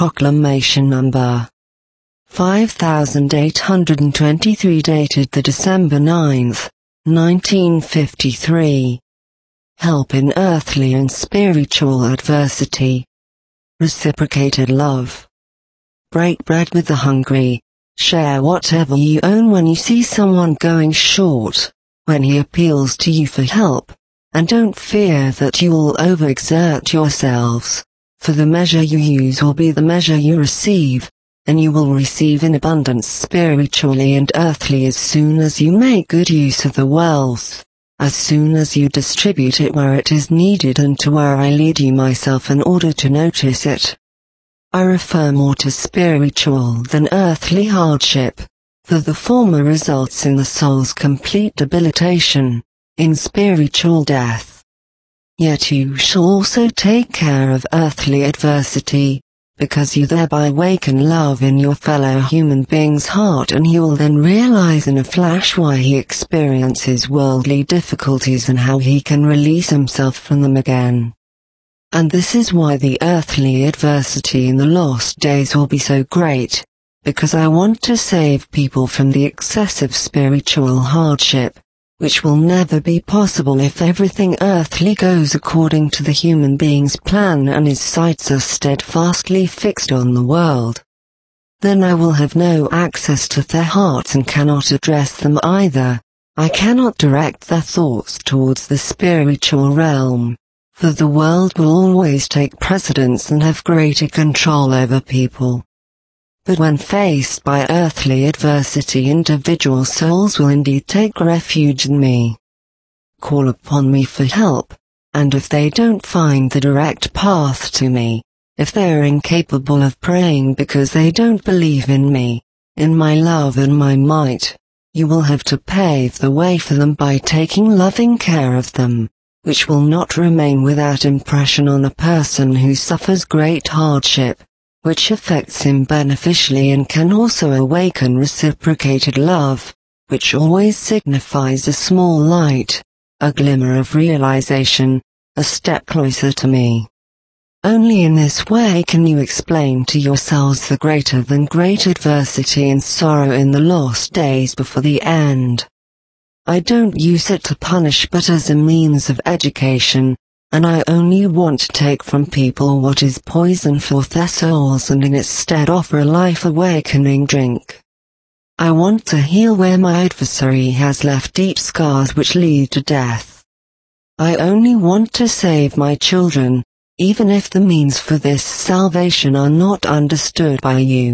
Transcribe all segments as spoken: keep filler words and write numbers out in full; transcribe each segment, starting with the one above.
Proclamation number five thousand eight hundred twenty-three dated the December ninth, nineteen fifty-three. Help in earthly and spiritual adversity. Reciprocated love. Break bread with the hungry. Share whatever you own when you see someone going short, when he appeals to you for help, and don't fear that you will overexert yourselves, for the measure you use will be the measure you receive, and you will receive in abundance spiritually and earthly as soon as you make good use of the wealth, as soon as you distribute it where it is needed and to where I lead you myself in order to notice it. I refer more to spiritual than earthly hardship, for the former results in the soul's complete debilitation, in spiritual death. Yet you shall also take care of earthly adversity, because you thereby awaken love in your fellow human being's heart, and he will then realize in a flash why he experiences worldly difficulties and how he can release himself from them again. And this is why the earthly adversity in the lost days will be so great, because I want to save people from the excessive spiritual hardship, which will never be possible if everything earthly goes according to the human being's plan and his sights are steadfastly fixed on the world. Then I will have no access to their hearts and cannot address them either. I cannot direct their thoughts towards the spiritual realm, for the world will always take precedence and have greater control over people. But when faced by earthly adversity, individual souls will indeed take refuge in me. Call upon me for help, and if they don't find the direct path to me, if they are incapable of praying because they don't believe in me, in my love and my might, you will have to pave the way for them by taking loving care of them, which will not remain without impression on a person who suffers great hardship, which affects him beneficially and can also awaken reciprocated love, which always signifies a small light, a glimmer of realization, a step closer to me. Only in this way can you explain to yourselves the greater than great adversity and sorrow in the lost days before the end. I don't use it to punish but as a means of education, and I only want to take from people what is poison for their souls and in its stead offer a life-awakening drink. I want to heal where my adversary has left deep scars which lead to death. I only want to save my children, even if the means for this salvation are not understood by you.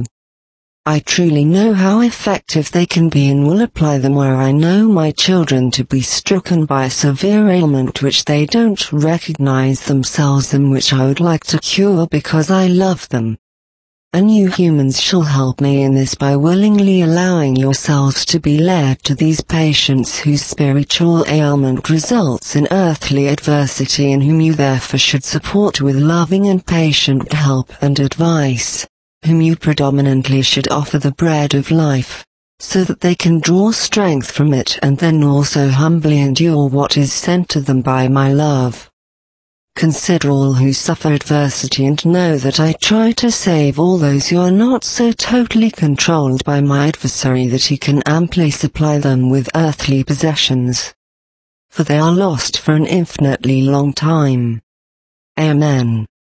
I truly know how effective they can be and will apply them where I know my children to be stricken by a severe ailment which they don't recognize themselves and which I would like to cure because I love them. And you humans shall help me in this by willingly allowing yourselves to be led to these patients whose spiritual ailment results in earthly adversity and whom you therefore should support with loving and patient help and advice, whom you predominantly should offer the bread of life, so that they can draw strength from it and then also humbly endure what is sent to them by my love. Consider all who suffer adversity and know that I try to save all those who are not so totally controlled by my adversary that he can amply supply them with earthly possessions. For they are lost for an infinitely long time. Amen.